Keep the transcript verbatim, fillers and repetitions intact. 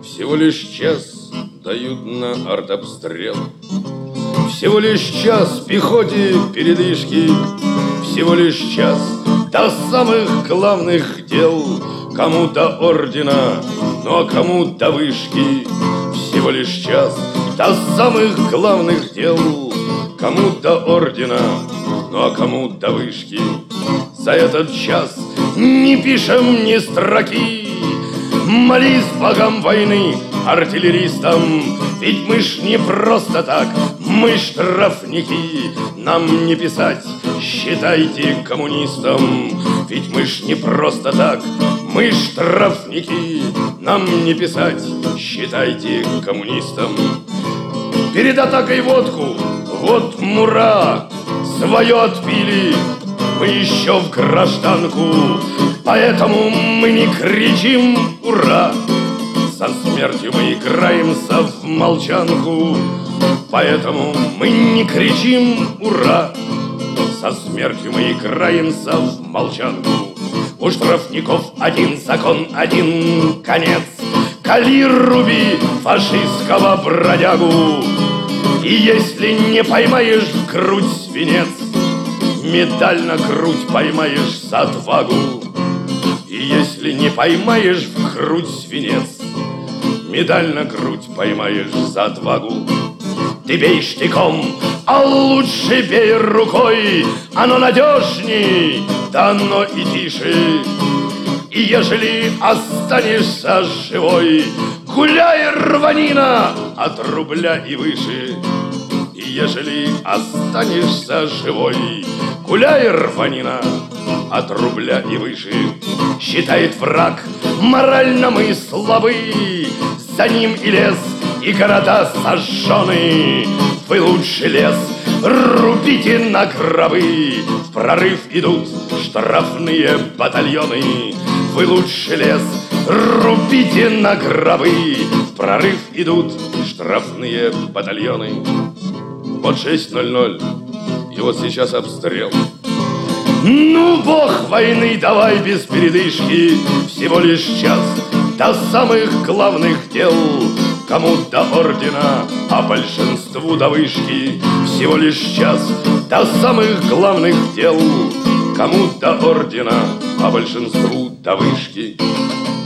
Всего лишь час дают на артобстрел, всего лишь час пехоте передышки, всего лишь час до самых главных дел. Кому до ордена, ну а кому до вышки. Всего лишь час до самых главных дел. Кому до ордена, ну а кому до вышки. За этот час не пишем ни строки. Молись богам войны, артиллеристам, ведь мы ж не просто так, мы штрафники. Нам не писать, считайте коммунистам, ведь мы ж не просто так, мы штрафники. Нам не писать, считайте коммунистам. Перед атакой водку, вот мура, свое отпили, мы еще в гражданку, поэтому мы не кричим «Ура!». Со смертью мы играемся в молчанку, поэтому мы не кричим «Ура!». Со смертью мы играемся в молчанку. У штрафников один закон, один конец. Кали, руби фашистского бродягу, и если не поймаешь в грудь свинец, медаль на грудь поймаешь за отвагу. И если не поймаешь в грудь свинец, медаль на грудь поймаешь за отвагу. Ты бей штыком, а лучше бей рукой, оно надежней, да оно и тише. И ежели останешься живой, гуляй, рванина, от рубля и выше. И ежели останешься живой, гуляй, рванина, от рубля и выше. Считает враг, морально мы слабы, за ним и лес, и города сожжены. Вы лучше лес рубите на гробы, в прорыв идут штрафные батальоны. Вы лучше лес рубите на гробы, в прорыв идут штрафные батальоны. Вот шесть ноль ноль, и вот сейчас обстрел. Ну, бог войны, давай без передышки, всего лишь час до самых главных дел. Кому до ордена, а большинству до вышки. Всего лишь час до самых главных дел. Кому до ордена, а большинству до вышки.